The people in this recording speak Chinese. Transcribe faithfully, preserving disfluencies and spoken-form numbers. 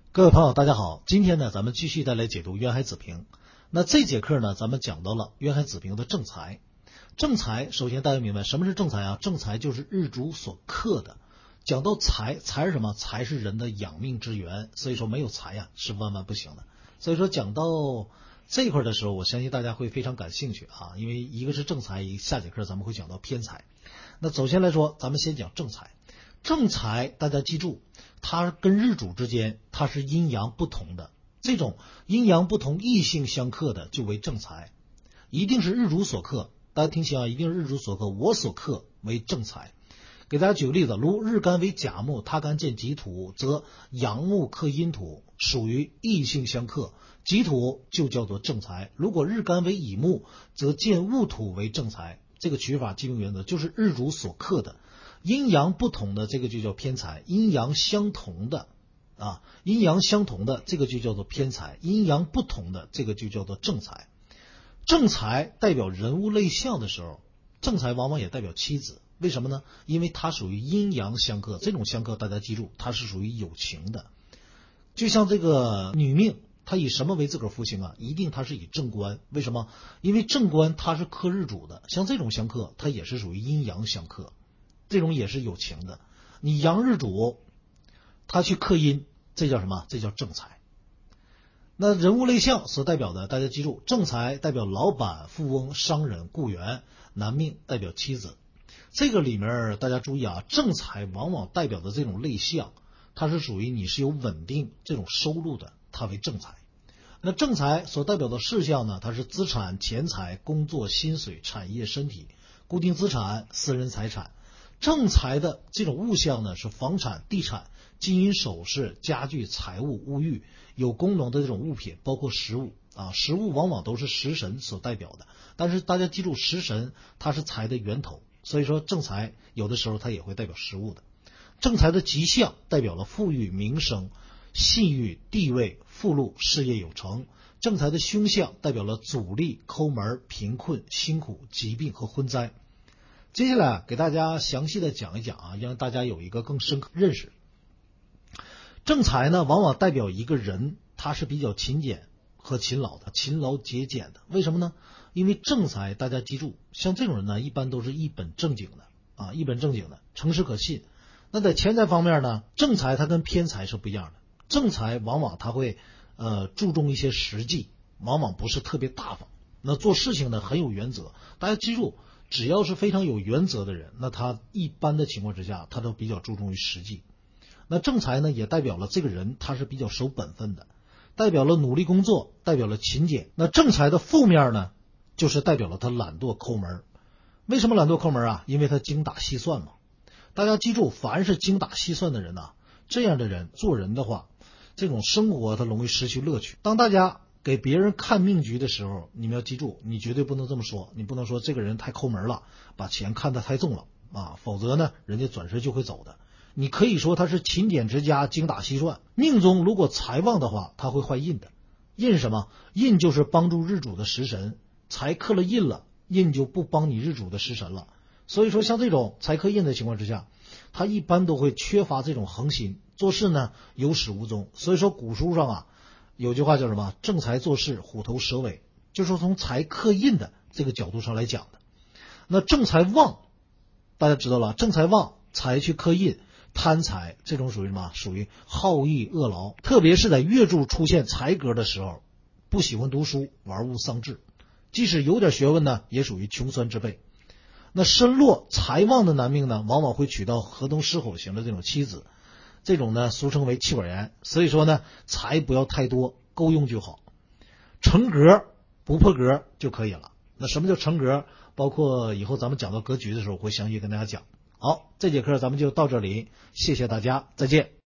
各位朋友大家好，今天呢咱们继续再来解读渊海子平。那这节课呢咱们讲到了渊海子平的正财。正财首先大家明白什么是正财啊？正财就是日主所克的。讲到财，财是什么？财是人的养命之源，所以说没有财呀是万万不行的。所以说讲到这一块的时候，我相信大家会非常感兴趣啊，因为一个是正财，一个下节课咱们会讲到偏财。那首先来说，咱们先讲正财。正财大家记住，它跟日主之间它是阴阳不同的，这种阴阳不同异性相克的就为正财，一定是日主所克，大家听清啊，一定是日主所克，我所克为正财。给大家举个例子，如日干为甲木，他干见己土，则阳木克阴土，属于异性相克，己土就叫做正财。如果日干为乙木，则见戊土为正财。这个取法基本原则就是日主所克的阴阳不同的，这个就叫偏财；阴阳相同的啊，阴阳相同的这个就叫做偏财；阴阳不同的这个就叫做正财。正财代表人物类象的时候，正财往往也代表妻子。为什么呢？因为它属于阴阳相克，这种相克大家记住，它是属于有情的。就像这个女命，它以什么为自个儿夫星啊？一定它是以正官。为什么？因为正官它是克日主的，像这种相克，它也是属于阴阳相克，这种也是有情的。你阳日主，它去克阴，这叫什么？这叫正财。那人物类象所代表的，大家记住，正财代表老板、富翁、商人、雇员，男命代表妻子。这个里面大家注意啊，正财往往代表的这种类象，它是属于你是有稳定这种收入的，它为正财。那正财所代表的事项呢，它是资产、钱财、工作、薪水、产业、身体、固定资产、私人财产。正财的这种物象呢，是房产、地产、金银首饰、家具、财物、物欲，有功能的这种物品，包括食物啊，食物往往都是食神所代表的。但是大家记住，食神它是财的源头，所以说正财有的时候它也会代表食物的。正财的吉象代表了富裕、名声、信誉、地位、富禄、事业有成。正财的凶相代表了阻力、抠门、贫困、辛苦、疾病和婚灾。接下来给大家详细的讲一讲啊，让大家有一个更深刻认识。正财呢，往往代表一个人他是比较勤俭和勤劳的，勤劳节俭的。为什么呢？因为正财大家记住，像这种人呢，一般都是一本正经的啊，一本正经的，诚实可信。那在钱财方面呢，正财它跟偏财是不一样的。正财往往他会呃注重一些实际，往往不是特别大方。那做事情呢很有原则。大家记住，只要是非常有原则的人，那他一般的情况之下，他都比较注重于实际。那正财呢，也代表了这个人他是比较守本分的，代表了努力工作，代表了勤俭。那正财的负面呢，就是代表了他懒惰抠门。为什么懒惰抠门啊？因为他精打细算嘛。大家记住，凡是精打细算的人啊，这样的人做人的话，这种生活他容易失去乐趣。当大家给别人看命局的时候，你们要记住，你绝对不能这么说，你不能说这个人太抠门了，把钱看得太重了啊，否则呢，人家转身就会走的。你可以说他是勤俭之家，精打细算。命中如果财旺的话，他会坏印的。印是什么？印就是帮助日主的食神，财克了印了，印就不帮你日主的食神了。所以说像这种财克印的情况之下，他一般都会缺乏这种恒心，做事呢有始无终。所以说古书上啊有句话叫什么？正财做事虎头蛇尾，就是从财克印的这个角度上来讲的。那正财旺，大家知道了，正财旺，财去克印，贪财，这种属于什么？属于好逸恶劳，特别是在月柱出现财格的时候，不喜欢读书，玩物丧志，即使有点学问呢，也属于穷酸之辈。那身弱财旺的男命呢，往往会娶到河东狮吼型的这种妻子，这种呢俗称为气管炎。所以说呢，财不要太多，够用就好，成格不破格就可以了。那什么叫成格？包括以后咱们讲到格局的时候，会详细跟大家讲。好，这节课咱们就到这里，谢谢大家，再见。